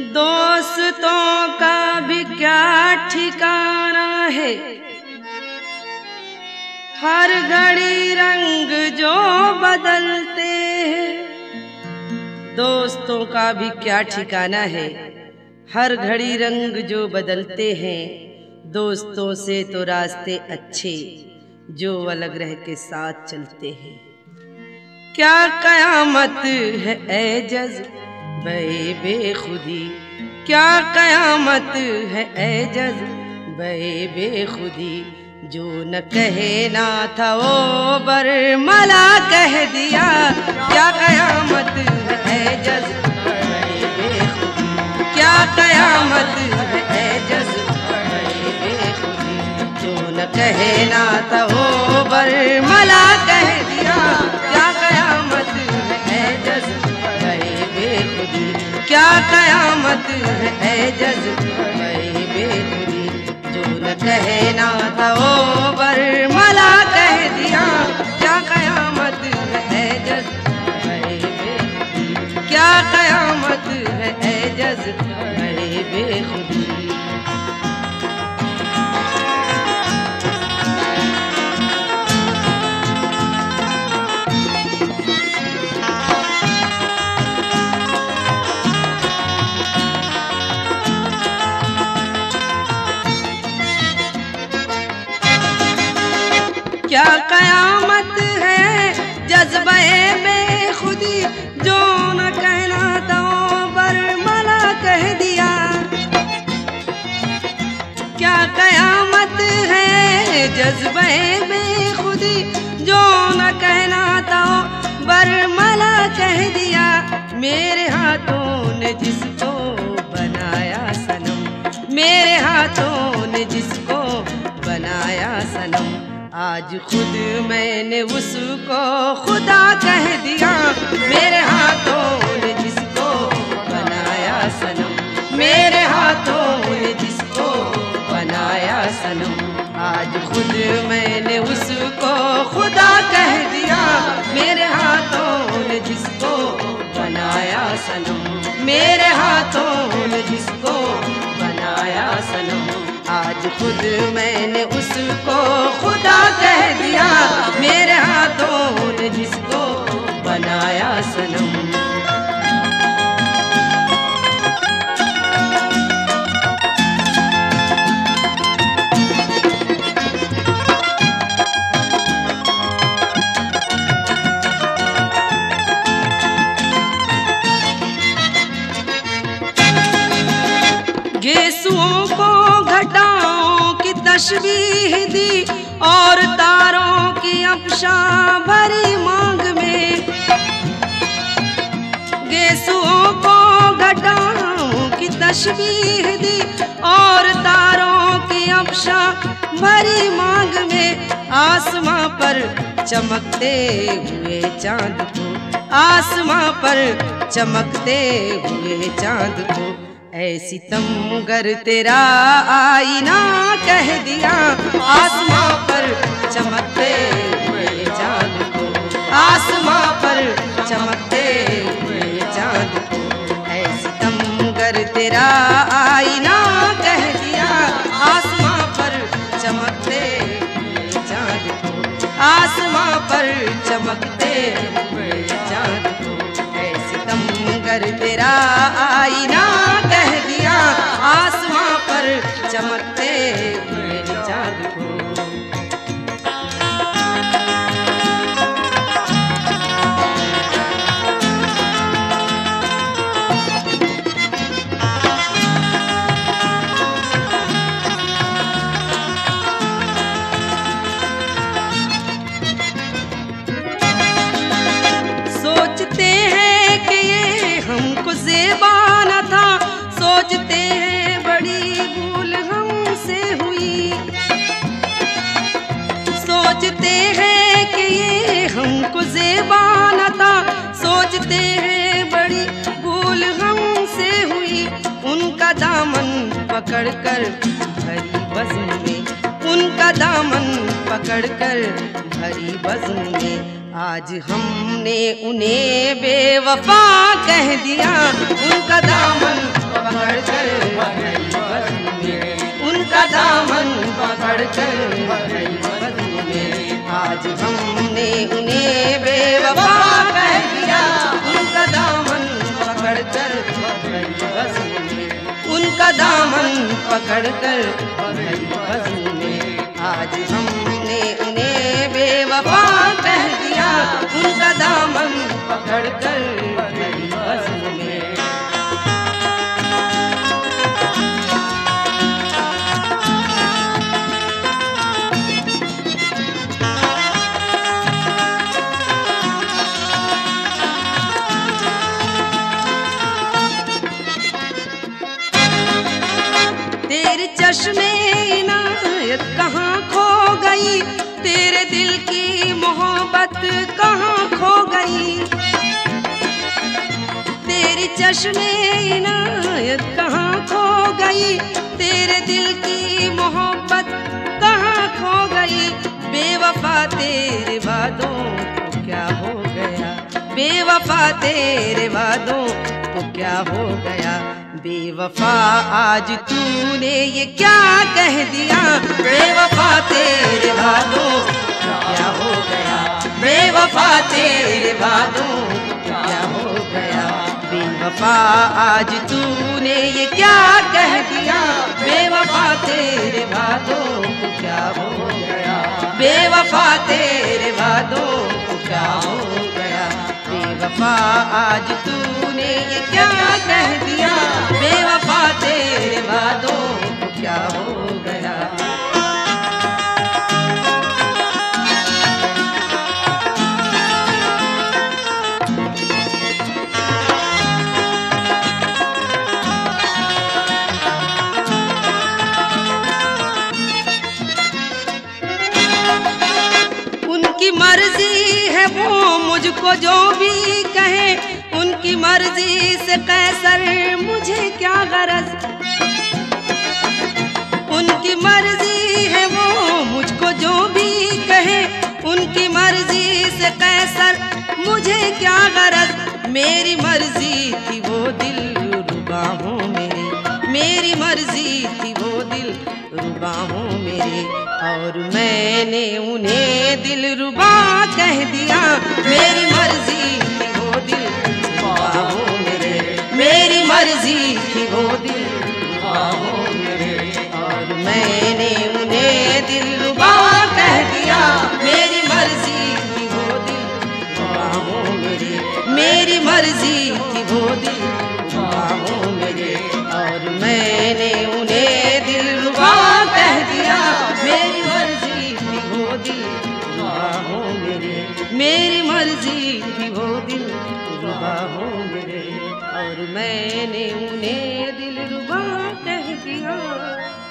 दोस्तों का भी क्या ठिकाना है, हर घड़ी रंग जो बदलते हैं। दोस्तों का भी क्या ठिकाना है, हर घड़ी रंग जो बदलते हैं। दोस्तों से तो रास्ते अच्छे, जो अलग रह के साथ चलते हैं। क्या कयामत है ए जज़्बे बेखुदी, क्या कयामत है ए जज़्बे बेखुदी। जो न कहना था वो बरमला कह दिया। क्या कयामत है ए जज़्बे बेखुदी, क्या कयामत है ए जज़्बे बेखुदी। जो न कहना था वो बरमला कह दिया। क्या कयामत है ए जज़्बे बेखुदी, क्या कयामत है ए जज़्बे बेखुदी। जो न कहना था वो बरमला कह दिया। क्या कयामत है ए जज़्बे बेखुदी, क्या कयामत है ए जज़्बे बेखुदी। क्या कयामत है जज़्बे बेखुदी। जो न कहना था वो बरमला कह दिया। क्या कयामत है जज़्बे बेखुदी। जो न कहना था वो बरमला कह दिया। मेरे हाथों ने जिसको बनाया सनम, मेरे हाथों ने जिसको बनाया सनम। आज खुद मैंने उसको खुदा कह दिया। मेरे हाथों ने जिसको बनाया सनम, मेरे हाथों ने जिसको बनाया सनम। आज खुद मैंने उसको खुदा कह दिया। मेरे हाथों ने जिसको बनाया सनम, मेरे हाथों ने जिसको बनाया सनम। आज खुद मैंने उसको खुदा कह दिया। मेरे हाथों ने जिसको बनाया सनम। गेसुओं को घटाओं की तशबीह दी और तारों की अफशा भरी मांग में। गेसुओं को घटाओं की तशबीह दी और तारों की अफशा भरी मांग में। आसमां पर चमकते हुए चांद को, आसमां पर चमकते हुए चांद को। ऐसी सितमगर तेरा आईना कह दिया। आसमां पर चमकते हुए चांद को, आसमां पर चमकते हुए चांद को। ऐसी सितमगर तेरा आईना कह दिया। आसमां पर चमकते हुए चांद को, आसमां पर चमकते हुए चांद को। ऐसी सितमगर तेरा आईना कह दिया। आसमां पर चमकते हुए चांद को। सोचते हैं कि ये हमको ज़ेबा न था, सोचते हैं बड़ी भूल हमसे हुई। सोचते हैं कि ये हमको ज़ेबा न था, सोचते हैं बड़ी भूल हमसे हुई। उनका दामन पकड़कर भरी बज़्म में, उनका दामन पकड़कर भरी बज़्म में। आज हमने उन्हें बेवफा कह दिया। उनका दामन पकड़ कर भरी बज़्म में, उनका दामन पकड़ कर भरी बज़्म में। आज हमने उन्हें बेवफा कह दिया, उनका दामन पकड़ कर भरी बज़्म में, उनका दामन पकड़ कर भरी बज़्म में। आज हमने उन्हें बेवफा कह दिया, उनका दामन पकड़ कर भरी बज़्म में। तेरे चश्मे इनायत कहाँ खो गई, तेरे दिल की मोहब्बत कहाँ खो गई। तेरे चश्मे इनायत कहाँ खो गई, तेरे दिल की मोहब्बत कहाँ खो गई। बेवफा तेरे वादों को क्या हो गया, बेवफा तेरे वादों को क्या हो गया। बेवफा आज तूने ये क्या कह दिया, बेवफा तेरे वादों को क्या हो गया, बेवफा तेरे वादों को क्या हो गया। बेवफा आज तूने ये क्या कह दिया, बेवफा तेरे वादों को क्या हो गया, बेवफा तेरे वादों को क्या हो गया। बेवफा आज तूने ये क्या कह दिया, बेवफा तेरे वादों को क्या हो गया। उनकी मर्जी है वो मुझको जो भी कहे, उनकी मर्जी से कैसर मुझे क्या गरज। उनकी मर्जी है वो मुझको जो भी कहे, उनकी मर्जी से कैसर मुझे क्या गरज। मेरी मर्जी थी वो दिल रुबा हो मेरे, मेरी मर्जी थी वो दिल रुबा हो मेरे, और मैंने उन्हें दिल रुबा कह दिया। मेरी मर्जी थी वो दिल रुबा हो मेरे, मेरी मर्जी थी वो दिल रुबा हो मेरे, और मैंने उन्हें दिल रुबा कह दिया। मेरी मर्जी थी वो दिल रुबा हो मेरे, मेरी मर्जी थी वो दिल रुबा हो मेरे, और मैंने उन्हें दिल रुबा कह दिया। मेरी मर्जी थी वो दिल रुबा हो मेरे, मेरी मर्जी थी वो दिल रुबा हो मेरे, और मैंने उन्हें दिल रुबा कह दिया।